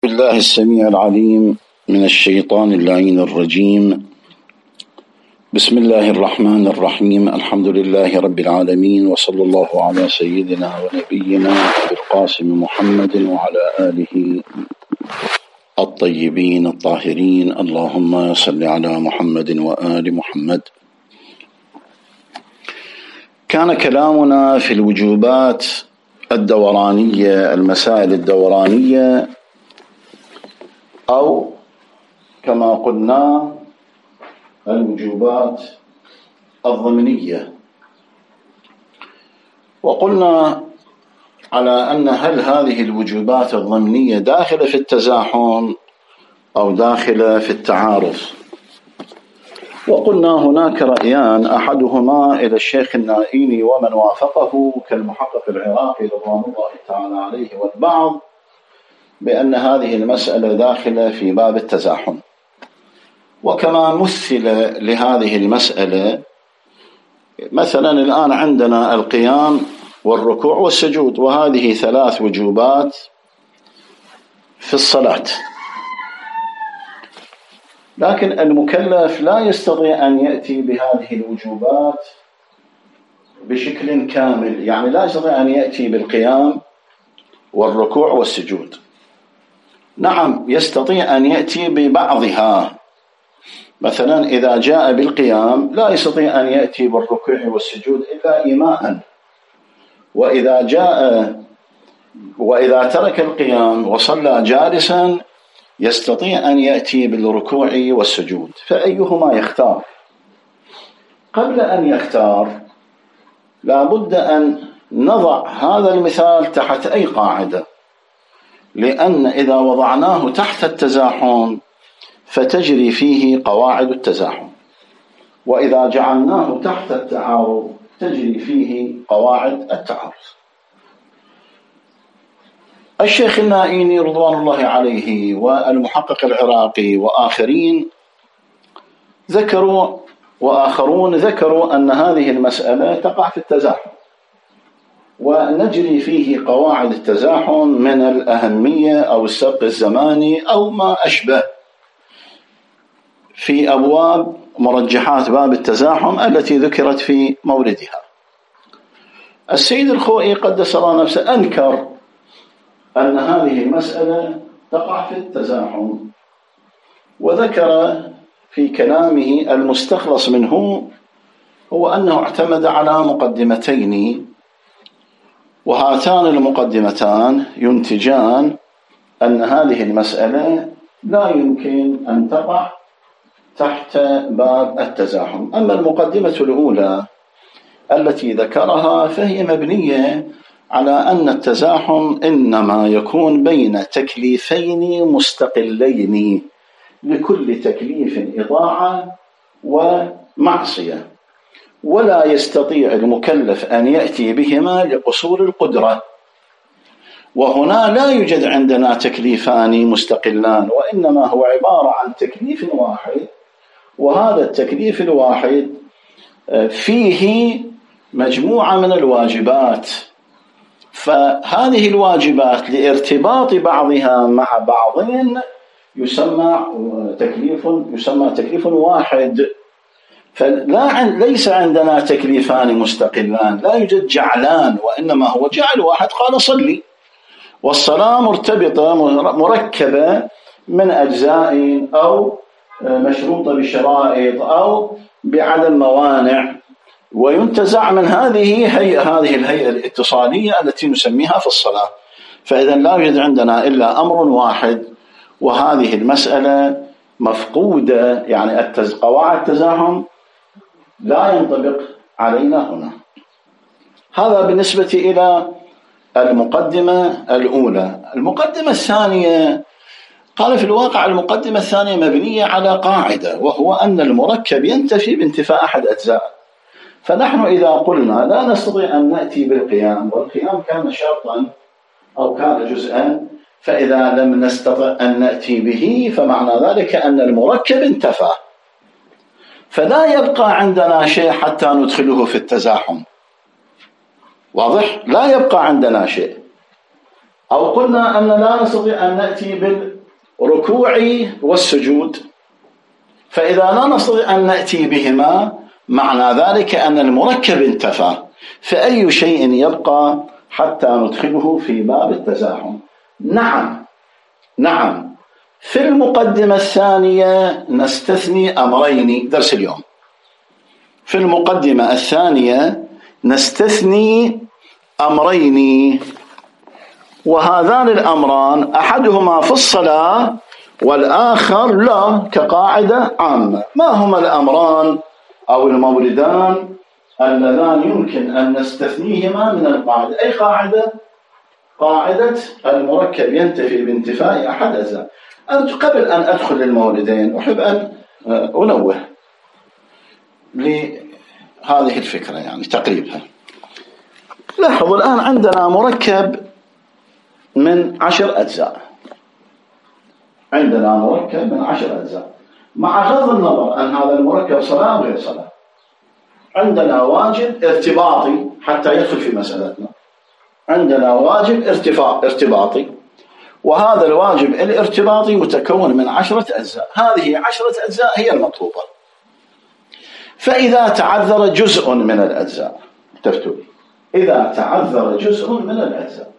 بالله السميع العليم من الشيطان اللعين الرجيم. بسم الله الرحمن الرحيم. الحمد لله رب العالمين، وصلى الله على سيدنا ونبينا بالقاسم محمد وعلى آله الطيبين الطاهرين. اللهم صل على محمد وآل محمد. كان كلامنا في الوجوبات الدورانية، المسائل الدورانية، أو كما قلنا الوجوبات الضمنية، وقلنا على أن هل هذه الوجوبات الضمنية داخلة في التزاحم أو داخلة في التعارض. وقلنا هناك رأيان، أحدهما إلى الشيخ النائيني ومن وافقه كالمحقق العراقي رضوان الله تعالى عليه والبعض، بأن هذه المسألة داخلة في باب التزاحم. وكما مثل لهذه المسألة، مثلا الآن عندنا القيام والركوع والسجود، وهذه ثلاث وجوبات في الصلاة، لكن المكلف لا يستطيع أن يأتي بهذه الوجوبات بشكل كامل، يعني لا يستطيع أن يأتي بالقيام والركوع والسجود. نعم، يستطيع أن يأتي ببعضها، مثلا إذا جاء بالقيام لا يستطيع أن يأتي بالركوع والسجود إلا إيماء، وإذا ترك القيام وصلى جالسا يستطيع أن يأتي بالركوع والسجود. فأيهما يختار؟ قبل أن يختار لا بد أن نضع هذا المثال تحت أي قاعدة، لأن إذا وضعناه تحت التزاحم فتجري فيه قواعد التزاحم، وإذا جعلناه تحت التعارض تجري فيه قواعد التعارض. الشيخ النائيني رضوان الله عليه والمحقق العراقي وآخرين وآخرون ذكروا أن هذه المسألة تقع في التزاحم، ونجري فيه قواعد التزاحم من الأهمية أو السبق الزماني أو ما أشبه في أبواب مرجحات باب التزاحم التي ذكرت في موردها. السيد الخوئي قدس الله نفسه أنكر أن هذه المسألة تقع في التزاحم، وذكر في كلامه المستخلص منه هو أنه اعتمد على مقدمتين، وهاتان المقدمتان ينتجان أن هذه المسألة لا يمكن أن تقع تحت باب التزاحم. أما المقدمة الأولى التي ذكرها فهي مبنية على أن التزاحم إنما يكون بين تكليفين مستقلين، لكل تكليف إطاعة ومعصية، ولا يستطيع المكلف أن يأتي بهما لقصور القدرة. وهنا لا يوجد عندنا تكليفان مستقلان، وإنما هو عبارة عن تكليف واحد، وهذا التكليف الواحد فيه مجموعة من الواجبات، فهذه الواجبات لارتباط بعضها مع بعض يسمى تكليف واحد. فليس عندنا تكليفان مستقلان، لا يوجد جعلان، وإنما هو جعل واحد قال صلي، والصلاة مرتبطة مركبة من أجزاء أو مشروطة بشرائط أو بعدم موانع، وينتزع من هذه الهيئة الاتصالية التي نسميها في الصلاة. فإذا لا يوجد عندنا إلا أمر واحد، وهذه المسألة مفقودة، يعني قواعد التزاحم لا ينطبق علينا هنا. هذا بالنسبة إلى المقدمة الأولى. المقدمة الثانية قال في الواقع المقدمة الثانية مبنية على قاعدة، وهو أن المركب ينتفي بانتفاء أحد أجزاء. فنحن إذا قلنا لا نستطيع أن نأتي بالقيام، والقيام كان شرطا أو كان جزءا، فإذا لم نستطع أن نأتي به فمعنى ذلك أن المركب انتفى، فلا يبقى عندنا شيء حتى ندخله في التزاحم. واضح؟ لا يبقى عندنا شيء. أو قلنا أن لا نستطيع أن نأتي ركوعي والسجود، فإذا لا نستطيع أن نأتي بهما معنى ذلك أن المركب انتفى، فأي شيء يبقى حتى ندخله في باب التزاحم؟ نعم في المقدمة الثانية نستثني أمرين، درس اليوم في المقدمة الثانية نستثني أمرين، وهذان الأمران أحدهما في الصلاة والآخر لا، كقاعدة عامة. ما هما الأمران أو الموردان اللذان يمكن أن نستثنيهما من القاعدة؟ أي قاعدة؟ قاعدة المركب ينتفي بانتفاء أحد أجزاء. قبل أن أدخل للموردين أحب أن أنوه لهذه الفكرة يعني تقريبها. لاحظوا الآن عندنا مركب من 10 أجزاء، عندنا مركب من 10 أجزاء، مع غض النظر أن هذا المركب صلاة أو غير صلاة، عندنا واجب ارتباطي حتى يدخل في مسألتنا، عندنا واجب ارتباطي، وهذا الواجب الارتباطي متكون من 10 أجزاء. هذه 10 أجزاء هي المطلوبة. فإذا تعذر جزء من الأجزاء، انتبهوا، إذا تعذر جزء من الأجزاء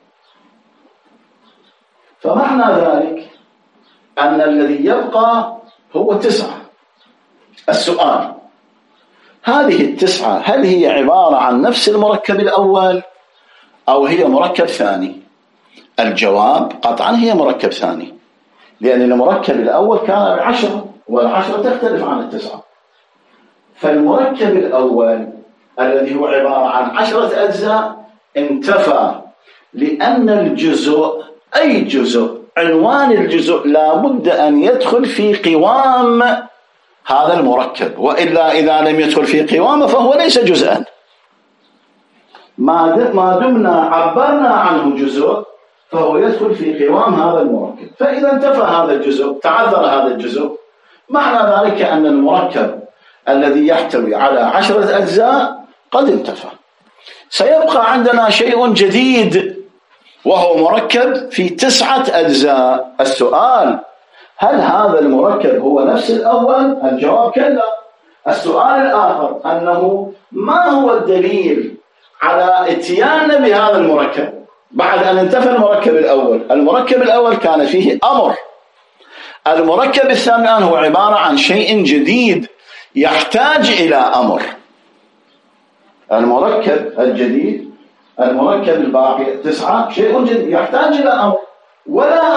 فمعنى ذلك أن الذي يبقى هو 9. السؤال: هذه 9 هل هي عبارة عن نفس المركب الأول أو هي مركب ثاني؟ الجواب: قطعا هي مركب ثاني، لأن المركب الأول كان ب10 وال10 تختلف عن 9. فالمركب الأول الذي هو عبارة عن 10 أجزاء انتفى، لأن الجزء، أي جزء، عنوان الجزء لا بد أن يدخل في قوام هذا المركب، وإلا إذا لم يدخل في قوامه فهو ليس جزءا. ما دمنا عبرنا عنه جزء فهو يدخل في قوام هذا المركب. فإذا انتفى هذا الجزء، تعذر هذا الجزء، معنى ذلك أن المركب الذي يحتوي على 10 أجزاء قد انتفى. سيبقى عندنا شيء جديد وهو مركب في 9 أجزاء. السؤال: هل هذا المركب هو نفس الأول؟ الجواب: كلا. السؤال الآخر أنه ما هو الدليل على اتياننا بهذا المركب بعد أن انتفى المركب الأول؟ المركب الأول كان فيه أمر، المركب الثاني الآن هو عبارة عن شيء جديد يحتاج إلى أمر. المركب الجديد، المركب الباقي 9 شيء جديد يحتاج إلى أمر، ولا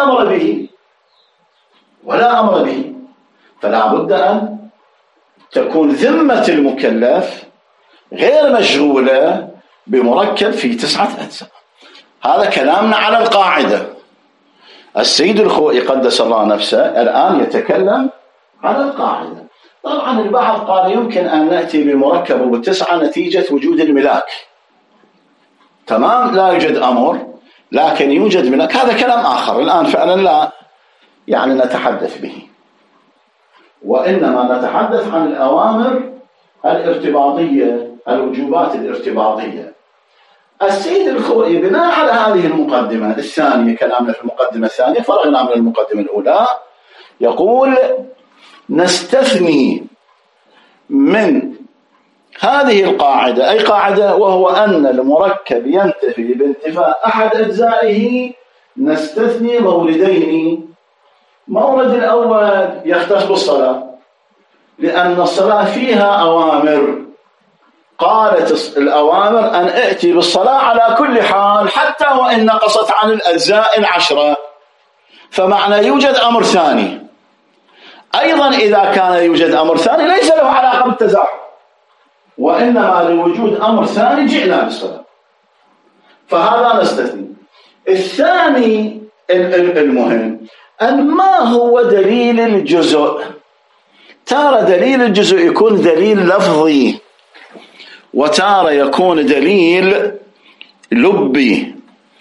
أمر به، فلا بد أن تكون ذمة المكلف غير مشغولة بمركب في 9 أجزاء. هذا كلامنا على القاعدة. السيد الخوئي قدس الله نفسه الآن يتكلم على القاعدة. طبعا البعض قال يمكن أن نأتي بمركب ب9 نتيجة وجود الملاك. تمام، لا يوجد أمر لكن يوجد ملاك، هذا كلام آخر الآن فعلا لا يعني نتحدث به، وإنما نتحدث عن الأوامر الارتباطية، الوجوبات الارتباطية. السيد الخوئي بناء على هذه المقدمة الثانية، كلامنا في المقدمة الثانية فرغنا من المقدمة الأولى، يقول: نستثني من هذه القاعدة، أي قاعدة، وهو أن المركب ينتفي بانتفاء أحد أجزائه، نستثني موردين. مورد الأول يختص بالصلاة، لأن الصلاة فيها أوامر، قالت الأوامر أن أأتي بالصلاة على كل حال حتى وإن نقصت عن الأجزاء 10، فمعنى يوجد أمر ثاني. أيضا إذا كان يوجد أمر ثاني ليس له علاقة بالتزاحم، وإنما لوجود أمر ثاني جئنا بالصلاة، فهذا نستثني. الثاني المهم أن ما هو دليل الجزء. تارة دليل الجزء يكون دليل لفظي، وتارة يكون دليل لبي.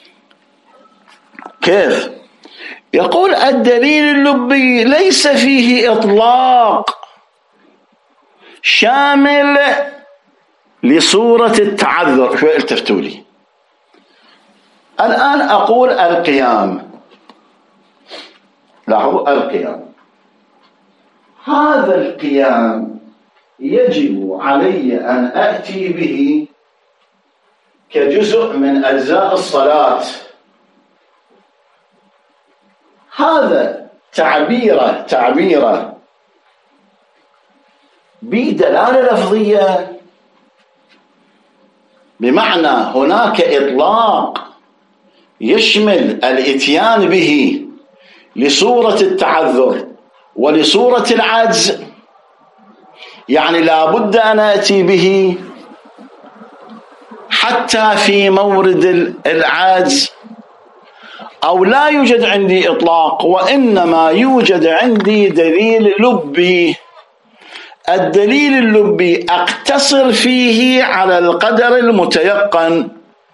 كيف؟ يقول الدليل اللبي ليس فيه إطلاق شامل لصورة التعذر. شوي التفتوا لي. الآن أقول القيام، لاحظوا القيام، هذا القيام يجب علي أن أأتي به كجزء من أجزاء الصلاة. هذا تعبيره بدلالة لفظية، بمعنى هناك إطلاق يشمل الإتيان به لصورة التعذر ولصورة العجز، يعني لا بد أن أتي به حتى في مورد العجز، أو لا يوجد عندي إطلاق وإنما يوجد عندي دليل لبي. الدليل اللبي أقتصر فيه على القدر المتيقن،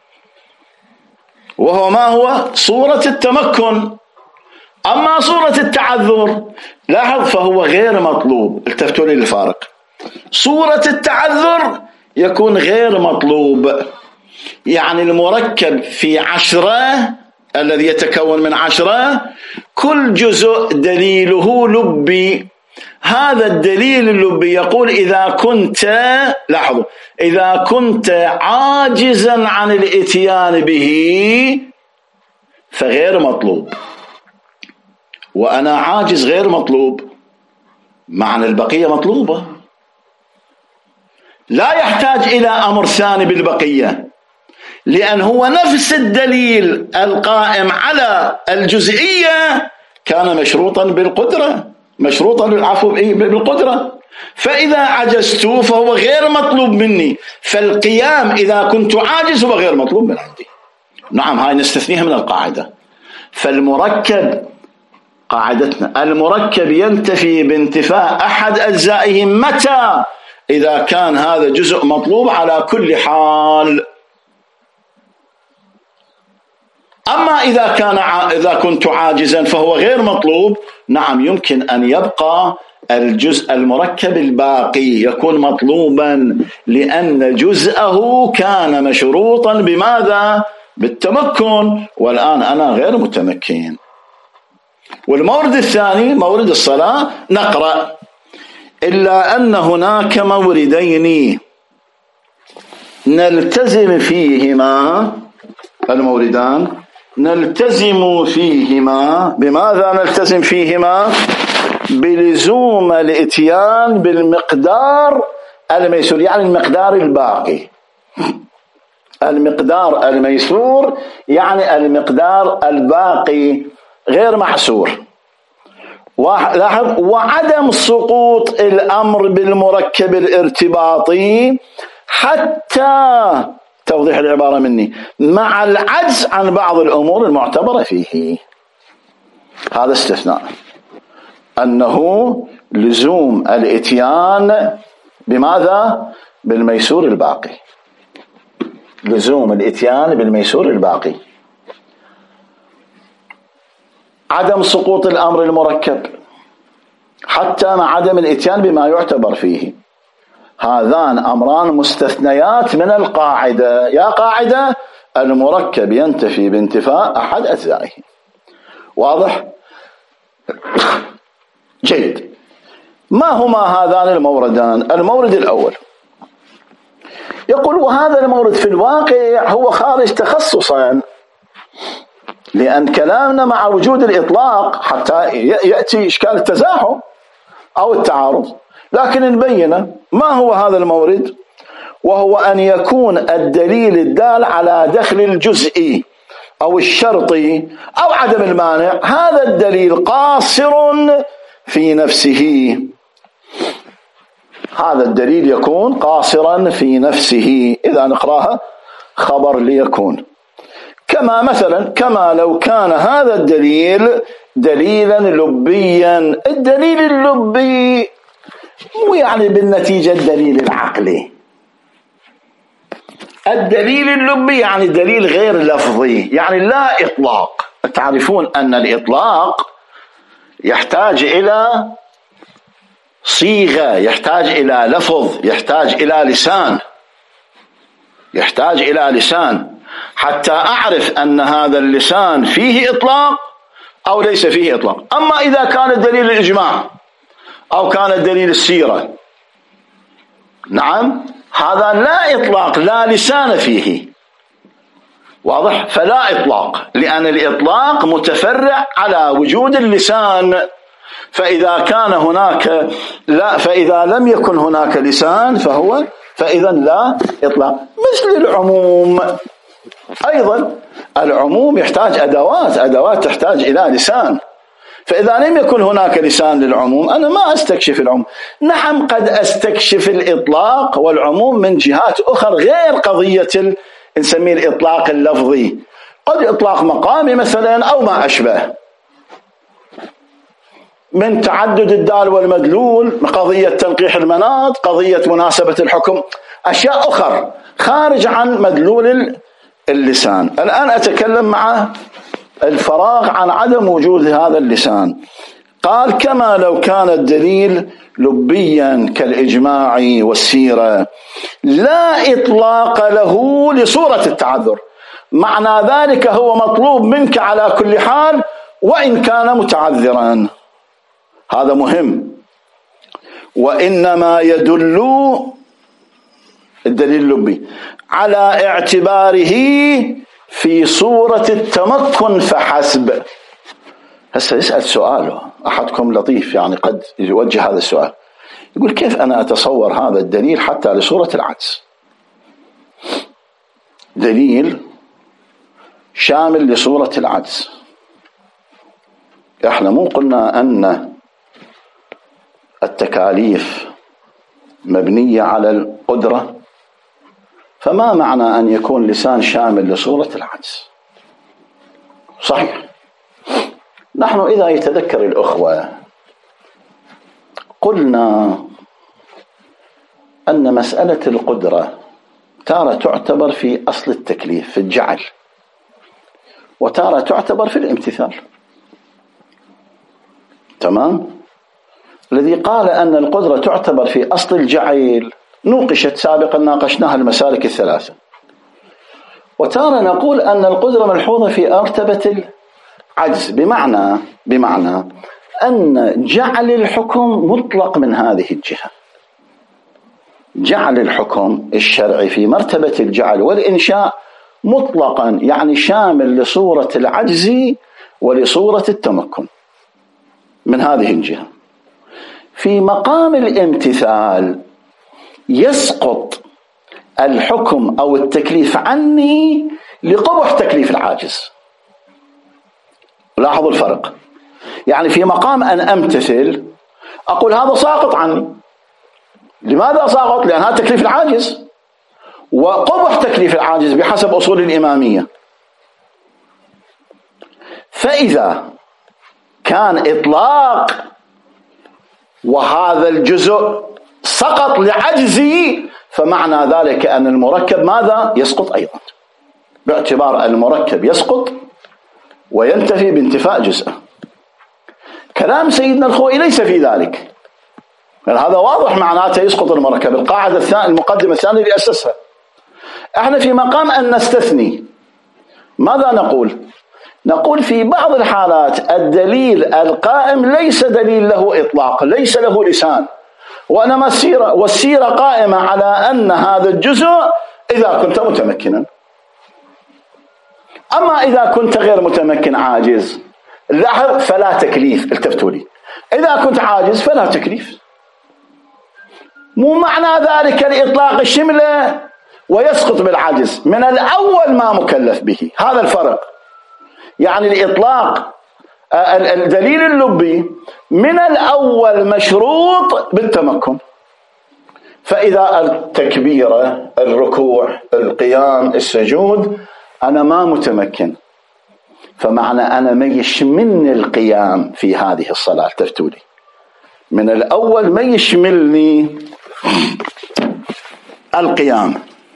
وهو ما هو؟ صورة التمكن. أما صورة التعذر لاحظ فهو غير مطلوب. التفتوا لي الفارق. صورة التعذر يكون غير مطلوب، يعني المركب في 10 الذي يتكون من 10 كل جزء دليله لبي. هذا الدليل اللبي يقول إذا كنت، لاحظوا، إذا كنت عاجزا عن الإتيان به فغير مطلوب، وأنا عاجز غير مطلوب، معنى البقية مطلوبة. لا يحتاج إلى أمر ثاني بالبقية، لأن هو نفس الدليل القائم على الجزئية كان مشروطا بالقدرة، مشروطا بالقدرة. فإذا عجزت فهو غير مطلوب مني، فالقيام إذا كنت عاجز هو غير مطلوب من عندي. نعم، هاي نستثنيها من القاعدة. فالمركب، قاعدتنا المركب ينتفي بانتفاء أحد أجزائه متى؟ إذا كان هذا جزء مطلوب على كل حال. أما إذا كنت عاجزا فهو غير مطلوب، نعم يمكن أن يبقى الجزء المركب الباقي يكون مطلوبا، لأن جزءه كان مشروطا بماذا؟ بالتمكن، والآن أنا غير متمكن. والمورد الثاني مورد الصلاة نقرأ: إلا أن هناك موردين نلتزم فيهما، الموردان نلتزم فيهما. بماذا نلتزم فيهما؟ بلزوم الاتيان بالمقدار الميسور، يعني المقدار الباقي. المقدار الميسور يعني المقدار الباقي غير محصور. لاحظ: وعدم سقوط الأمر بالمركب الارتباطي حتى، توضيح العبارة مني، مع العجز عن بعض الأمور المعتبرة فيه. هذا استثناء، أنه لزوم الإتيان بماذا؟ بالميسور الباقي. لزوم الإتيان بالميسور الباقي، عدم سقوط الأمر المركب حتى مع عدم الإتيان بما يعتبر فيه. هذان أمران مستثنيات من القاعدة. يا قاعدة: المركب ينتفي بانتفاء أحد أجزائه. واضح؟ جيد. ما هما هذان الموردان؟ المورد الأول يقول: وهذا المورد في الواقع هو خارج تخصصا، لأن كلامنا مع وجود الإطلاق حتى يأتي إشكال التزاحم أو التعارض. لكن نبين ما هو هذا المورد، وهو أن يكون الدليل الدال على دخل الجزئي أو الشرطي أو عدم المانع، هذا الدليل قاصر في نفسه. هذا الدليل يكون قاصرا في نفسه. إذا نقراها خبر ليكون، كما مثلا كما لو كان هذا الدليل دليلا لبيا. الدليل اللبي مو يعني بالنتيجة الدليل العقلي. الدليل اللبي يعني دليل غير لفظي، يعني لا إطلاق. تعرفون أن الإطلاق يحتاج إلى صيغة، يحتاج إلى لفظ، يحتاج إلى لسان، يحتاج إلى لسان حتى أعرف أن هذا اللسان فيه إطلاق أو ليس فيه إطلاق. أما إذا كان الدليل الإجماع أو كان الدليل السيرة، نعم، هذا لا إطلاق، لا لسان فيه، واضح؟ فلا إطلاق، لأن الإطلاق متفرع على وجود اللسان. فإذا كان هناك فإذا لم يكن هناك لسان فإذا لا إطلاق. مثل العموم أيضا، العموم يحتاج أدوات تحتاج إلى لسان. فإذا لم يكن هناك لسان للعموم أنا ما أستكشف العموم. نعم، قد أستكشف الإطلاق والعموم من جهات أخرى غير قضية نسميه الإطلاق اللفظي، قد إطلاق مقامي مثلا أو ما أشبه، من تعدد الدال والمدلول، قضية تنقيح المناط، قضية مناسبة الحكم، أشياء أخرى خارج عن مدلول اللسان. الآن أتكلم مع الفراغ عن عدم وجود هذا اللسان. قال: كما لو كان الدليل لبيا كالإجماع والسيرة لا إطلاق له لصورة التعذر. معنى ذلك هو مطلوب منك على كل حال وإن كان متعذرا. هذا مهم. وإنما يدل الدليل اللبي على اعتباره في صورة التمكن فحسب. هسه يسأل سؤاله أحدكم لطيف، يعني قد يوجه هذا السؤال، يقول: كيف أنا أتصور هذا الدليل حتى لصورة العجز؟ دليل شامل لصورة العجز. احنا مو قلنا أن التكاليف مبنية على القدرة؟ فما معنى أن يكون لسان شامل لصورة العجز؟ صحيح. نحن إذا يتذكر الأخوة قلنا أن مسألة القدرة تارة تعتبر في أصل التكليف في الجعل، وتارة تعتبر في الامتثال. تمام؟ الذي قال أن القدرة تعتبر في أصل الجعل نوقشت سابقا، ناقشناها المسالك الثلاثة. وتارة نقول أن القدرة ملحوظة في مرتبة العجز، بمعنى أن جعل الحكم مطلق من هذه الجهة. جعل الحكم الشرعي في مرتبة الجعل والإنشاء مطلقا، يعني شامل لصورة العجز ولصورة التمكن من هذه الجهة. في مقام الامتثال يسقط الحكم أو التكليف عني لقبح تكليف العاجز. لاحظوا الفرق. يعني في مقام أن أمتثل أقول هذا ساقط عني. لماذا ساقط؟ لأن هذا تكليف العاجز، وقبح تكليف العاجز بحسب أصول الإمامية. فإذا كان إطلاق وهذا الجزء سقط لعجزي، فمعنى ذلك أن المركب ماذا؟ يسقط أيضا، باعتبار المركب يسقط وينتفي بانتفاء جزءه. كلام سيدنا الخوئي ليس في ذلك، هذا واضح معناته يسقط المركب. القاعدة الثانية، المقدمة الثانية اللي أسسها. احنا في مقام أن نستثني ماذا نقول؟ نقول في بعض الحالات الدليل القائم ليس دليل له إطلاق، ليس له لسان، وإنما السيرة، والسيرة قائمة على أن هذا الجزء إذا كنت متمكنا. أما إذا كنت غير متمكن عاجز لاحظ فلا تكليف. التفتوا لي، إذا كنت عاجز فلا تكليف. مو معنى ذلك الإطلاق الشملة ويسقط بالعجز، من الأول ما مكلف به. هذا الفرق. يعني الإطلاق الدليل اللبي من الأول مشروط بالتمكن. فإذا التكبيرة، الركوع، القيام، السجود أنا ما متمكن، فمعنى أنا ما يشملني القيام في هذه الصلاة. تفتولي من الأول ما يشملني القيام.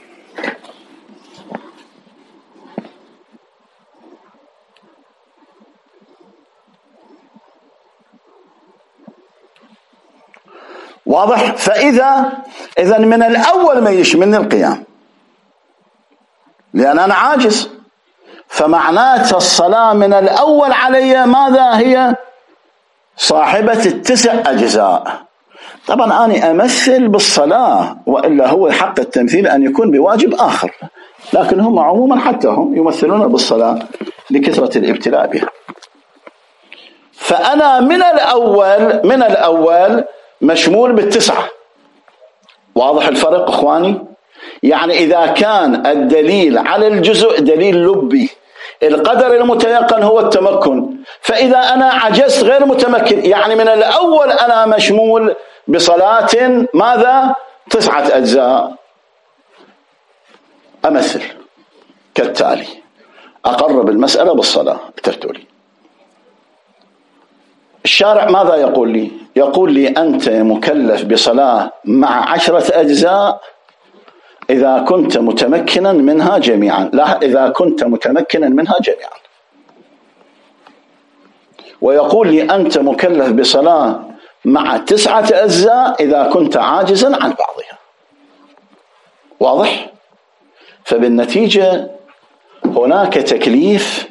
واضح؟ إذا من الأول ما يشملني القيام، لأن أنا عاجز. فمعناته الصلاة من الأول علي ماذا هي؟ صاحبة 9 أجزاء. طبعا أنا أمثل بالصلاة، وإلا هو حق التمثيل أن يكون بواجب آخر، لكن هم عموما حتى هم يمثلون بالصلاة لكثرة الابتلاء بها. فأنا من الأول مشمول بال9. واضح الفرق أخواني؟ يعني إذا كان الدليل على الجزء دليل لبي، القدر المتيقن هو التمكن، فإذا أنا عجزت غير متمكن، يعني من الأول أنا مشمول بصلاة ماذا؟ 9 أجزاء. أمثل كالتالي، أقرب المسألة بالصلاة بترتولي. الشارع ماذا يقول لي؟ يقول لي أنت مكلف بصلاة مع 10 أجزاء إذا كنت متمكنا منها جميعا، لا إذا كنت متمكنا منها جميعا. ويقول لي أنت مكلف بصلاة مع 9 أجزاء إذا كنت عاجزا عن بعضها. واضح؟ فبالنتيجة هناك تكليف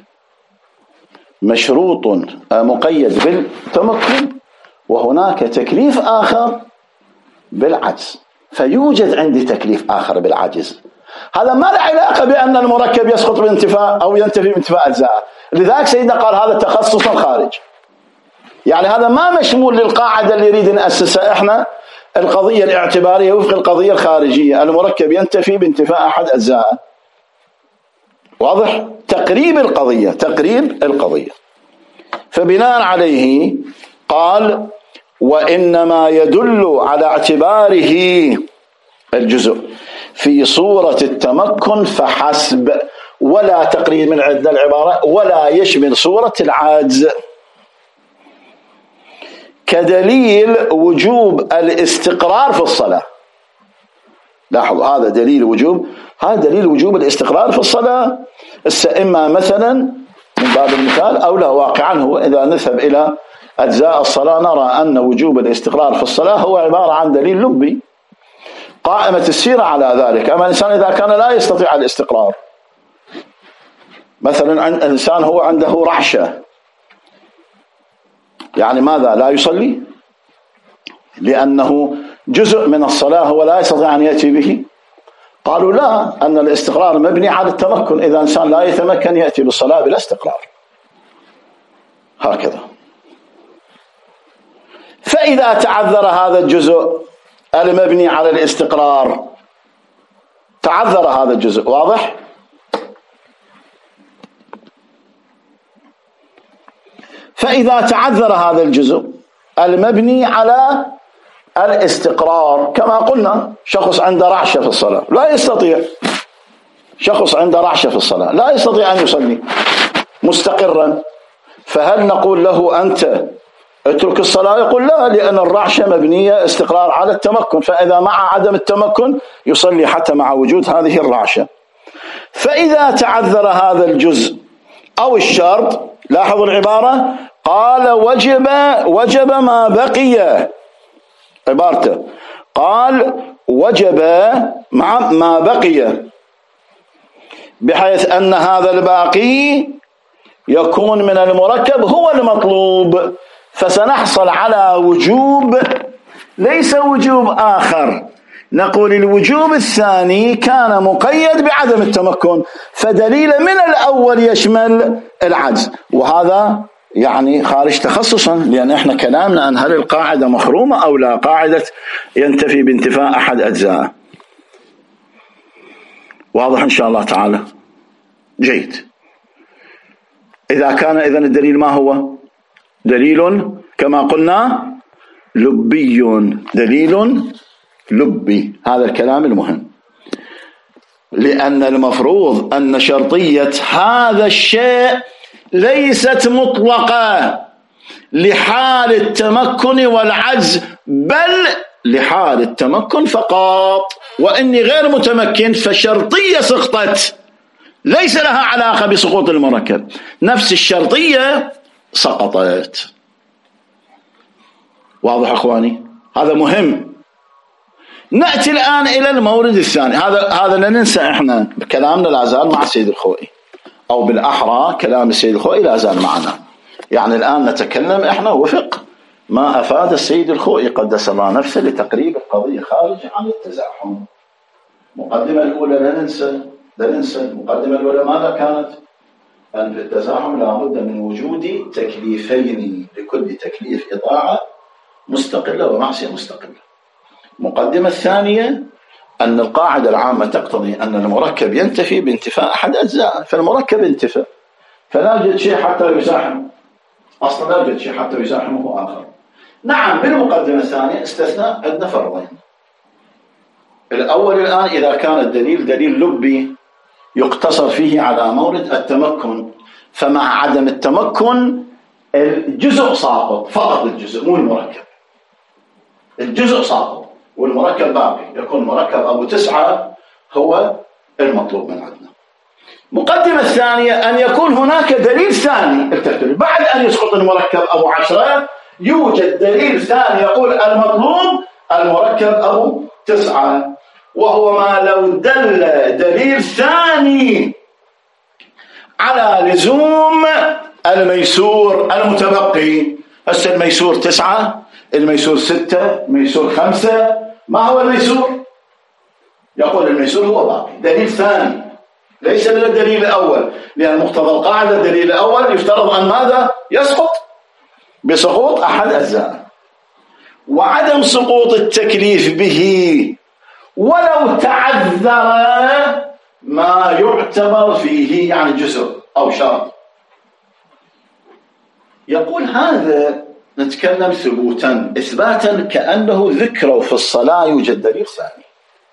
مشروط مقيد بالتمكن، وهناك تكليف آخر بالعجز. فيوجد عندي تكليف آخر بالعجز، هذا ما له علاقة بأن المركب يسقط بانتفاء أو ينتفي بانتفاء أجزاء. لذلك سيدنا قال هذا تخصص خارج، يعني هذا ما مشمول للقاعدة اللي يريد نأسسها احنا، القضية الاعتبارية وفق القضية الخارجية، المركب ينتفي بانتفاء أحد أجزاء. واضح؟ تقريب القضية. فبناء عليه قال وإنما يدل على اعتباره الجزء في صورة التمكن فحسب، ولا تقريب من عندنا العبارة، ولا يشمل صورة العجز. كدليل وجوب الاستقرار في الصلاة. لاحظوا هذا دليل وجوب الاستقرار في الصلاة. إما مثلا من باب المثال أو لا واقعا، هو إذا نذهب إلى أجزاء الصلاة نرى أن وجوب الاستقرار في الصلاة هو عبارة عن دليل لبي، قائمة السيرة على ذلك. أما الإنسان إذا كان لا يستطيع الاستقرار، مثلا الإنسان هو عنده رعشة، يعني ماذا؟ لا يصلي لأنه جزء من الصلاة هو لا يستطيع أن يأتي به. قالوا لا، أن الاستقرار مبني على التمكن، إذا الإنسان لا يتمكن يأتي بالصلاة بلا استقرار. هكذا. فإذا تعذر هذا الجزء المبني على الاستقرار، تعذر هذا الجزء، واضح؟ فإذا تعذر هذا الجزء المبني على الاستقرار، كما قلنا شخص عنده رعشة في الصلاة لا يستطيع، لا يستطيع أن يصلي مستقرا، فهل نقول له أنت اترك الصلاة؟ يقول لا، لأن الرعشة مبنية استقرار على التمكن، فإذا مع عدم التمكن يصلي حتى مع وجود هذه الرعشة. فإذا تعذر هذا الجزء أو الشرط، لاحظوا العبارة، قال وجب ما بقي، عبارته قال وجب مع ما بقي، بحيث أن هذا الباقي يكون من المركب هو المطلوب، فسنحصل على وجوب ليس وجوب آخر. نقول الوجوب الثاني كان مقيد بعدم التمكن، فدليل من الأول يشمل العجز، وهذا يعني خارج تخصصا، لأن احنا كلامنا عن هل القاعدة مخرومة أو لا، قاعدة ينتفي بانتفاء أحد أجزاء. واضح إن شاء الله تعالى؟ جيد. إذا كان إذن الدليل ما هو؟ دليل كما قلنا لبي، دليل لبي. هذا الكلام المهم، لأن المفروض أن شرطية هذا الشيء ليست مطلقة لحال التمكن والعجز، بل لحال التمكن فقط. وإني غير متمكن فشرطية سقطت، ليس لها علاقة بسقوط المركب، نفس الشرطية سقطت. واضح أخواني؟ هذا مهم. نأتي الآن إلى المورد الثاني. هذا لا ننسى، إحنا بكلامنا لا زال مع سيد الخوئي. أو بالأحرى كلام السيد الخوئي لا زال معنا. يعني الآن نتكلم إحنا وفق ما أفاد السيد الخوئي قدس الله نفسه لتقريب القضية خارج عن التزاحم. المقدمة الأولى لا ننسى المقدمة الأولى ماذا كانت؟ أن في التزاحم لا بد من وجود تكليفين، لكل تكليف إضاعة مستقلة ومعصية مستقلة. المقدمة الثانية أن القاعدة العامة تقتضي أن المركب ينتفي بانتفاء أحد أجزاء، فالمركب انتفى فلا يوجد شيء حتى يزاحم، أصلا لا يوجد شيء حتى يزاحمه آخر. نعم بالمقدمة الثانية استثناء عندنا فرضين. الأول الآن إذا كان الدليل دليل لبي يقتصر فيه على مورد التمكن، فمع عدم التمكن الجزء ساقط، فقط الجزء مو المركب، الجزء ساقط والمركب باقي، يكون المركب أبو 9 هو المطلوب من عندنا. المقدمة الثانية أن يكون هناك دليل ثاني بعد أن يسقط المركب أبو 10 يوجد دليل ثاني يقول المطلوب المركب أبو 9، وهو ما لو دل دليل ثاني على لزوم الميسور المتبقي. هسه الميسور 9، الميسور 6، الميسور 5، ما هو الميسور؟ يقول الميسور هو باقي، دليل ثاني ليس من الدليل الأول، لأن مقتضى القاعدة الدليل الأول يفترض أن ماذا؟ يسقط بسقوط أحد أجزاء، وعدم سقوط التكليف به ولو تعذر ما يعتبر فيه يعني جزء أو شرط. يقول هذا نتكلم ثبوتا إثباتا كأنه ذكروا في الصلاة يوجد دليل ثاني،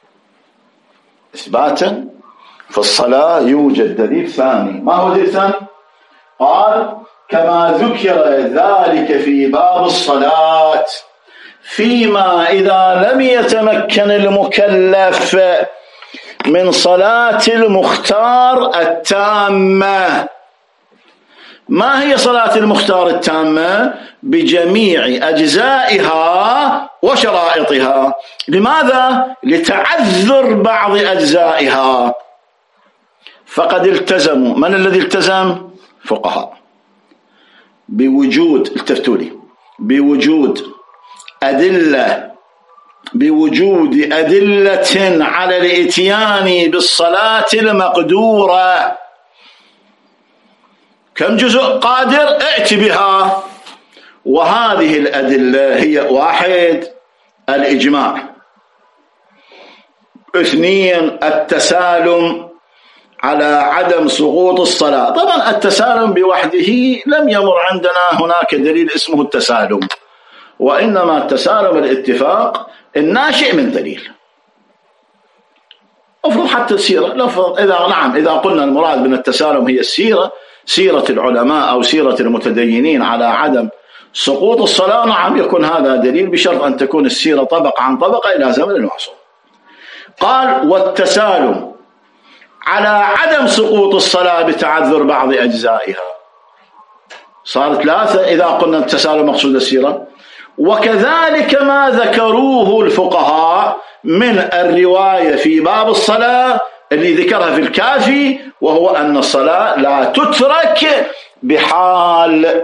إثباتا في الصلاة يوجد دليل ثاني. ما هو دليل ثاني؟ قال كما ذكر ذلك في باب الصلاة فيما إذا لم يتمكن المكلف من صلاة المختار التامة. ما هي صلاة المختار التامة؟ بجميع أجزائها وشرائطها. لماذا؟ لتعذر بعض أجزائها. فقد التزموا، من الذي التزم؟ فقهاء، بوجود التفتولي بوجود أدلة على الإتيان بالصلاة المقدورة. كم جزء قادر؟ ائت بها. وهذه الأدلة هي: 1 الإجماع، 2 التسالم على عدم سقوط الصلاة. طبعا التسالم بوحده لم يمر عندنا هناك دليل اسمه التسالم، وإنما التسالم الاتفاق الناشئ من دليل. افرض حتى السيرة، إذا قلنا المراد من التسالم هي السيرة، سيرة العلماء أو سيرة المتدينين على عدم سقوط الصلاة، نعم يكون هذا دليل بشرط أن تكون السيرة طبقة عن طبقة إلى زمن المعصوم. قال والتسالم على عدم سقوط الصلاة بتعذر بعض أجزائها، صار 3 إذا قلنا التسالم مقصود السيرة. وكذلك ما ذكروه الفقهاء من الرواية في باب الصلاة اللي ذكرها في الكافي، وهو أن الصلاة لا تترك بحال،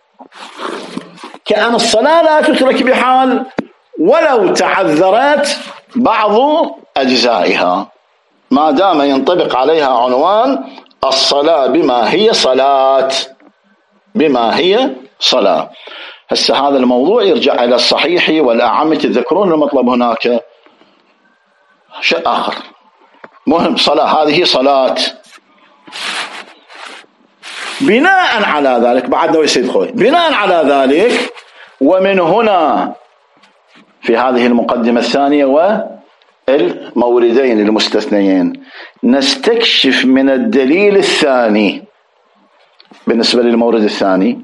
كأن الصلاة لا تترك بحال ولو تعذرت بعض أجزائها، ما دام ينطبق عليها عنوان الصلاة بما هي صلاة، بما هي صلاة. هسه هذا الموضوع يرجع إلى الصحيح والأعم تذكرون المطلب هناك شيء آخر مهم. صلاة هذه صلاة. بناء على ذلك بعد ويسيد خوي، بناء على ذلك ومن هنا في هذه المقدمة الثانية والموردين المستثنيين نستكشف من الدليل الثاني بالنسبة للمورد الثاني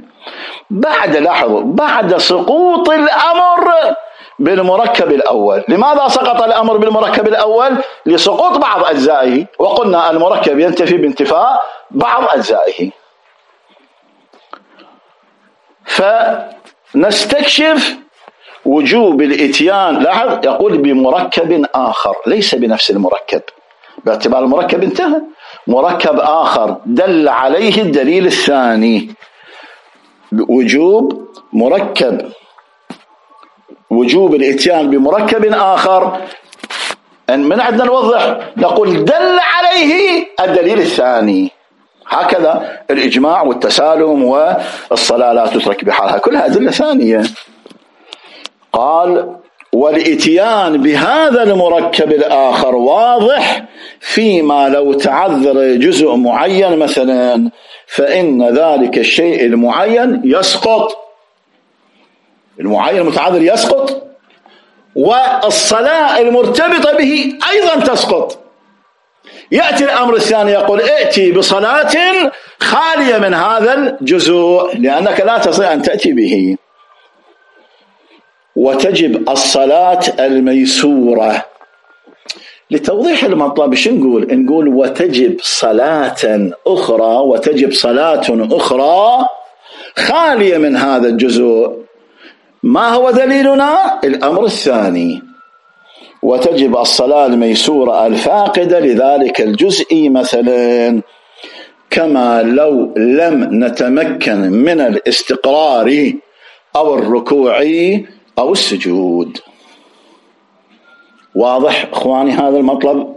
بعد سقوط الأمر بالمركب الأول. لماذا سقط الأمر بالمركب الأول؟ لسقوط بعض أجزائه، وقلنا المركب ينتفي بانتفاء بعض أجزائه. فنستكشف وجوب الإتيان، لاحظ يقول بمركب آخر ليس بنفس المركب، باعتبار المركب انتهى مركب آخر دل عليه الدليل الثاني، وجوب الاتيان بمركب آخر، أن من عندنا نوضح نقول دل عليه الدليل الثاني. هكذا الإجماع والتسالم والصلاة لا تترك بحالها كلها أدلة ثانية. قال والاتيان بهذا المركب الآخر واضح فيما لو تعذر جزء معين مثلا، فإن ذلك الشيء المعين يسقط، المعين المتعذر يسقط، والصلاة المرتبطة به أيضا تسقط. يأتي الأمر الثاني يقول ائتي بصلاة خالية من هذا الجزء لأنك لا تستطيع أن تأتي به، وتجب الصلاة الميسورة. لتوضيح المطلب شو نقول وتجب صلاة أخرى، وتجب صلاة أخرى خالية من هذا الجزء. ما هو دليلنا؟ الأمر الثاني، وتجب الصلاة الميسورة الفاقدة لذلك الجزء مثلا، كما لو لم نتمكن من الاستقرار أو الركوع أو السجود. واضح إخواني هذا المطلب؟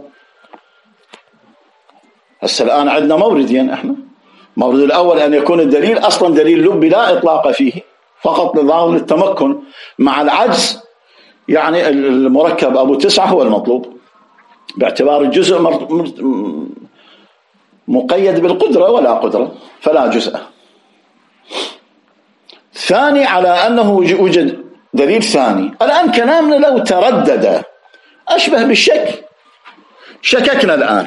هسه الآن عندنا موردين احنا. المورد الأول أن يكون الدليل أصلا دليل لبي لا إطلاق فيه، فقط لظاهر التمكن مع العجز، يعني المركب أبو 9 هو المطلوب باعتبار الجزء مقيد بالقدرة ولا قدرة فلا جزء. ثاني على أنه وجد دليل ثاني. الآن كلامنا لو تردد أشبه بالشك، شككنا الآن.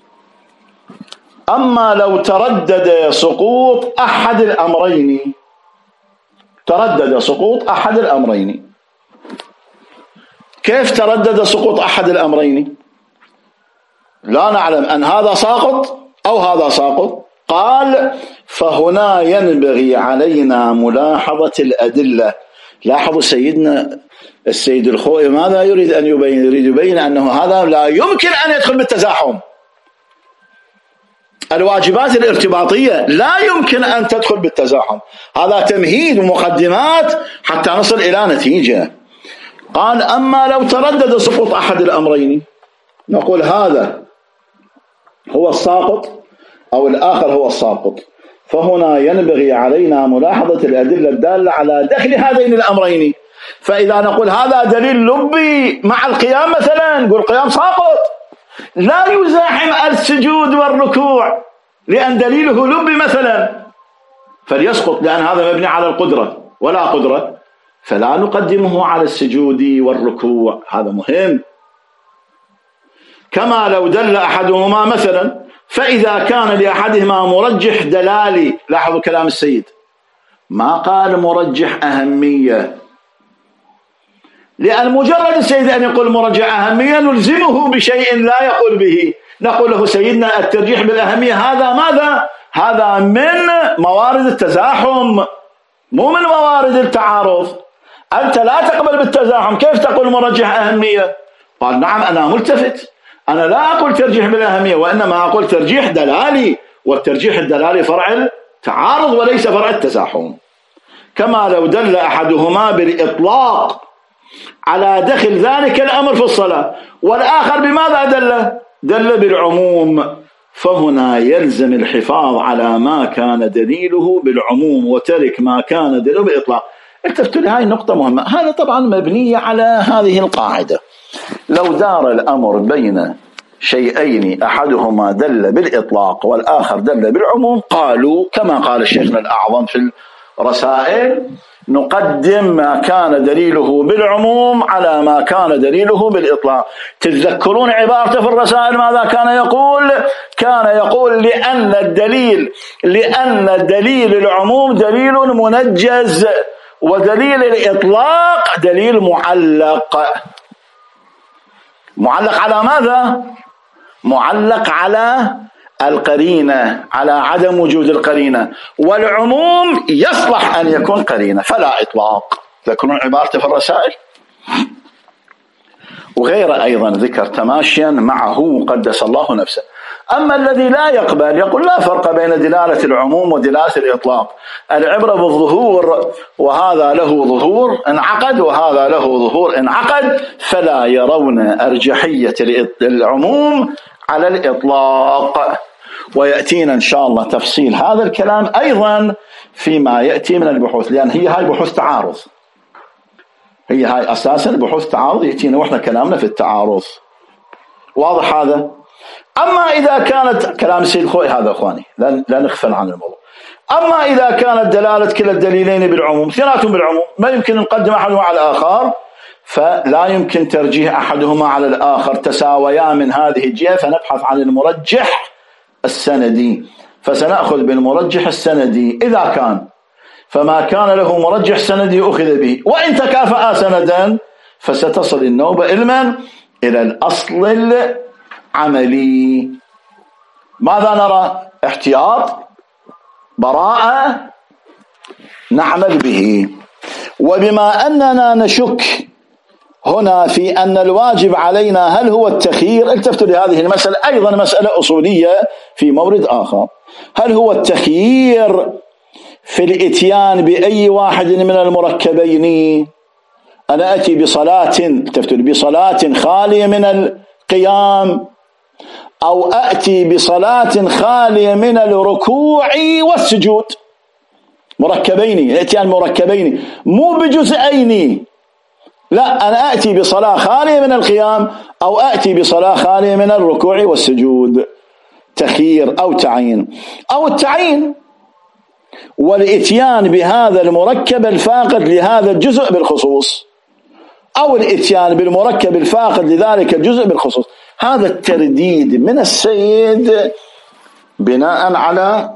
أما لو تردد سقوط أحد الأمرين، تردد سقوط أحد الأمرين، كيف تردد سقوط أحد الأمرين؟ لا نعلم أن هذا ساقط أو هذا ساقط. قال فهنا ينبغي علينا ملاحظة الأدلة. لاحظوا سيدنا السيد الخوئي ماذا يريد أن يبين؟ يريد يبين أنه هذا لا يمكن أن يدخل بالتزاحم. الواجبات الارتباطية لا يمكن أن تدخل بالتزاحم، هذا تمهيد ومقدمات حتى نصل إلى نتيجة. قال أما لو تردد سقوط أحد الأمرين، نقول هذا هو الساقط أو الآخر هو الساقط، فهنا ينبغي علينا ملاحظة الأدلة الدالة على دخل هذين الأمرين. فإذا نقول هذا دليل لبي مع القيام مثلا، نقول القيام ساقط، لا يزاحم السجود والركوع لأن دليله لبي مثلا، فليسقط لأن هذا مبني على القدرة ولا قدرة، فلا نقدمه على السجود والركوع. هذا مهم. كما لو دل أحدهما مثلا، فإذا كان لأحدهما مرجح دلالي، لاحظوا كلام السيد ما قال مرجح أهمية، لأن مجرد السيد أن يقول مرجح أهمية نلزمه بشيء لا يقول به. نقول له سيدنا الترجيح بالأهمية هذا ماذا؟ هذا من موارد التزاحم مو من موارد التعارض. أنت لا تقبل بالتزاحم، كيف تقول مرجح أهمية؟ قال نعم أنا ملتفت، أنا لا أقول ترجيح بالأهمية وإنما أقول ترجيح دلالي، والترجيح الدلالي فرع التعارض وليس فرع التزاحم. كما لو دل أحدهما بالإطلاق على دخل ذلك الأمر في الصلاة، والآخر بماذا دل بالعموم، فهنا يلزم الحفاظ على ما كان دليله بالعموم وترك ما كان دليله بالإطلاق. التفتوا لهذه النقطة مهمة. هذا طبعا مبنية على هذه القاعدة. لو دار الأمر بين شيئين أحدهما دل بالإطلاق والآخر دل بالعموم، قالوا كما قال شيخنا الأعظم في الرسائل نقدم ما كان دليله بالعموم على ما كان دليله بالإطلاق. تتذكرون عبارته في الرسائل ماذا كان يقول؟ كان يقول لأن دليل العموم دليل منجز، ودليل الإطلاق دليل معلق. معلق على ماذا؟ معلق على القرينة، على عدم وجود القرينة، والعموم يصلح أن يكون قرينة فلا إطلاق. تذكرون عبارته في الرسائل؟ وغير أيضا ذكر تماشيا معه قدس الله نفسه أما الذي لا يقبل يقول لا فرق بين دلالة العموم ودلالة الإطلاق، العبرة بالظهور، وهذا له ظهور انعقد وهذا له ظهور انعقد، فلا يرون أرجحية العموم على الإطلاق. ويأتينا إن شاء الله تفصيل هذا الكلام أيضا فيما يأتي من البحوث، لأن هي هاي بحوث تعارض، هي هاي أساسا بحوث تعارض، يأتينا وإحنا كلامنا في التعارض. واضح هذا؟ أما إذا كانت كلام السيد الخوئي هذا أخواني لا نغفل عن الموضوع. أما إذا كانت دلالة كلا الدليلين بالعموم، اثنيناتهم بالعموم، ما يمكن نقدم أحدهما على الآخر، فلا يمكن ترجيح أحدهما على الآخر، تساويا من هذه الجهة، فنبحث عن المرجح السندي، فسنأخذ بالمرجح السندي إذا كان، فما كان له مرجح سندي أخذ به، وإن تكافأ سندا فستصل النوبة علما إلى الأصل العملي. ماذا نرى؟ احتياط، براءة، نعمل به. وبما أننا نشك هنا في أن الواجب علينا هل هو التخيير، التفتوا لهذه المسألة أيضا مسألة أصولية في مورد آخر، هل هو التخيير في الاتيان بأي واحد من المركبين؟ أنا أتي بصلاة، التفتوا بصلاة خالية من القيام، أو أتي بصلاة خالية من الركوع والسجود، مركبين، الاتيان مركبين مو بجزئين، لا، أنا أتي بصلاة خالية من القيام أو أتي بصلاة خالية من الركوع والسجود، تخيير أو تعيين، أو التعيين والإتيان بهذا المركب الفاقد لهذا الجزء بالخصوص، أو الإتيان بالمركب الفاقد لذلك الجزء بالخصوص. هذا الترديد من السيد بناء على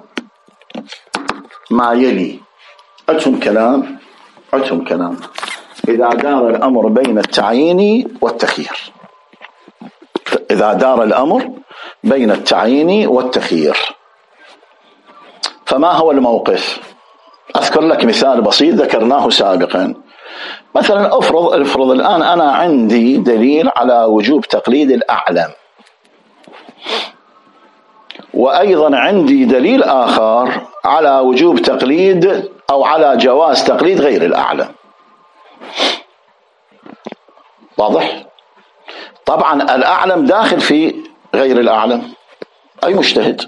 ما يلي. عندهم كلام إذا دار الأمر بين التعيين والتخيير، إذا دار الأمر بين التعيين والتخيير فما هو الموقف؟ أذكر لك مثال بسيط ذكرناه سابقا. مثلا افرض الآن أنا عندي دليل على وجوب تقليد الأعلم، وأيضا عندي دليل آخر على وجوب تقليد أو على جواز تقليد غير الأعلم. واضح؟ طبعا الأعلم داخل في غير الأعلم، أي مجتهد،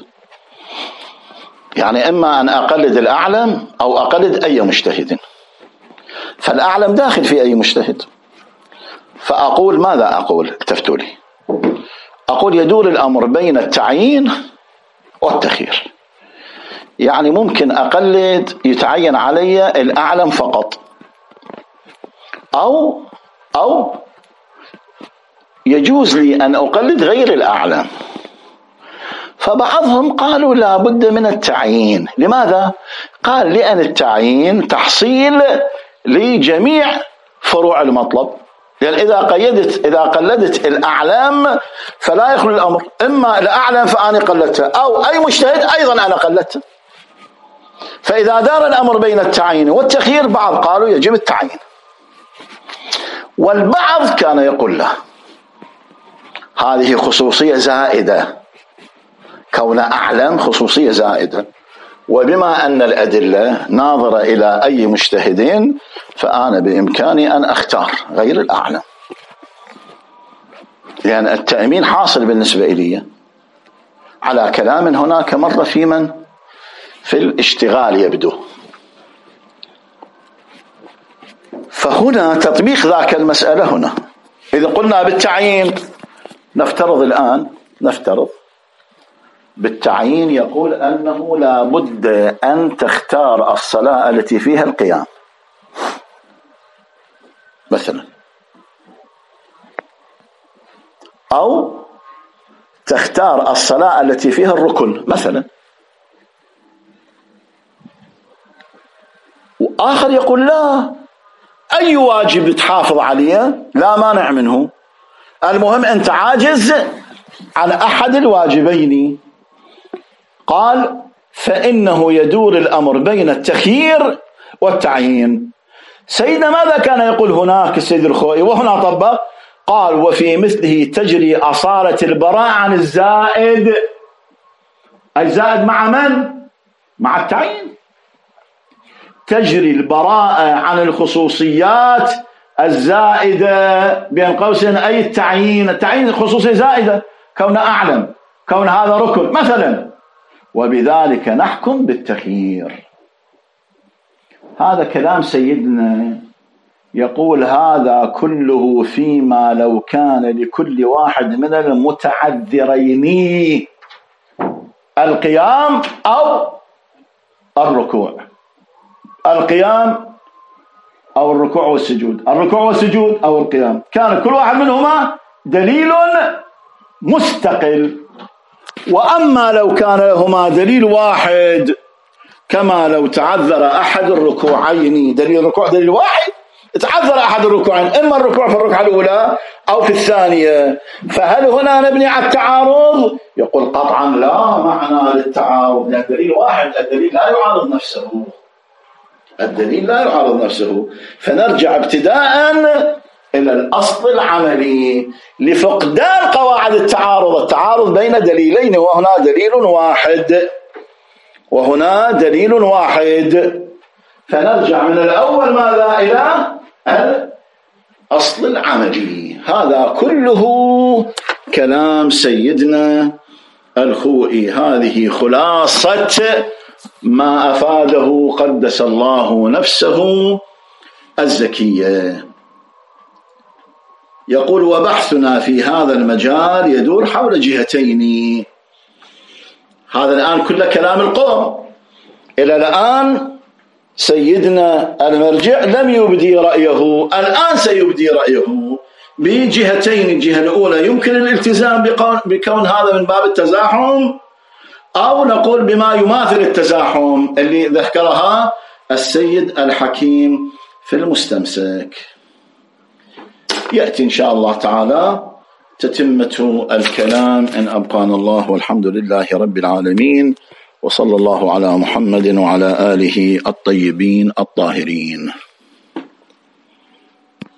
يعني إما أن أقلد الأعلم أو أقلد أي مجتهد، فالأعلم داخل في أي مجتهد. فأقول ماذا أقول؟ التفتوا لي. أقول يدور الأمر بين التعيين والتخيير، يعني ممكن أقلد يتعين علي الأعلم فقط، أو يجوز لي أن أقلد غير الأعلم. فبعضهم قالوا لا بد من التعيين. لماذا؟ قال لأن التعيين تحصيل لجميع فروع المطلب، لأن إذا قلدت الأعلام فلا يخلو الأمر، إما الأعلم فأنا قلدته أو أي مجتهد أيضا أنا قلدته. فإذا دار الأمر بين التعيين والتخيير بعض قالوا يجب التعيين، والبعض كان يقول له هذه خصوصية زائدة، كون أعلم خصوصية زائدة، وبما أن الأدلة ناظرة إلى أي مجتهدين فأنا بإمكاني أن أختار غير الأعلم، لأن التأمين حاصل بالنسبة إلي على كلام هناك مرة في الاشتغال يبدو. فهنا تطبيق ذاك المسألة هنا. إذا قلنا بالتعيين، نفترض بالتعيين يقول أنه لا بد أن تختار الصلاة التي فيها القيام مثلا، أو تختار الصلاة التي فيها الركن مثلا، وآخر يقول لا، أي واجب تحافظ عليه لا مانع منه، المهم أنت عاجز عن أحد الواجبين. قال فإنه يدور الأمر بين التخيير والتعيين. سيدنا ماذا كان يقول هناك السيد الخوئي وهنا طبق؟ قال وفي مثله تجري أصالة البراء عن الزائد أي زائد مع من؟ مع التعيين. تجري البراءة عن الخصوصيات الزائدة بين قوسين أي التعيين. التعيين الخصوصية زائدة، كون أعلم، كون هذا ركن مثلا، وبذلك نحكم بالتخيير. هذا كلام سيدنا، يقول هذا كله فيما لو كان لكل واحد من المتعذرين القيام أو الركوع، القيام أو الركوع والسجود، الركوع والسجود أو القيام، كان كل واحد منهما دليل مستقل. وأما لو كان لهما دليل واحد، كما لو تعذر أحد الركوعين، دليل الركوع دليل واحد، تعذر أحد الركوعين، إما الركوع في الركعة الأولى أو في الثانية، فهل هنا نبني على التعارض؟ يقول قطعا لا معنى للتعارض، لأن دليل واحد، الدليل لا يعارض نفسه، الدليل لا يعارض نفسه. فنرجع ابتداء إلى الأصل العملي لفقدان قواعد التعارض، التعارض بين دليلين، وهنا دليل واحد وهنا دليل واحد. فنرجع من الأول ماذا؟ إلى الأصل العملي. هذا كله كلام سيدنا الخوئي، هذه خلاصة ما أفاده قدس الله نفسه الزكية. يقول وبحثنا في هذا المجال يدور حول جهتين. هذا الآن كل كلام القوم، إلى الآن سيدنا المرجع لم يبدي رأيه، الآن سيبدي رأيه بجهتين. الجهة الأولى يمكن الالتزام بكون هذا من باب التزاحم، أو نقول بما يماثل التزاحم اللي ذكرها السيد الحكيم في المستمسك. يأتي إن شاء الله تعالى تتمة الكلام إن أبقانا الله، والحمد لله رب العالمين، وصلى الله على محمد وعلى آله الطيبين الطاهرين.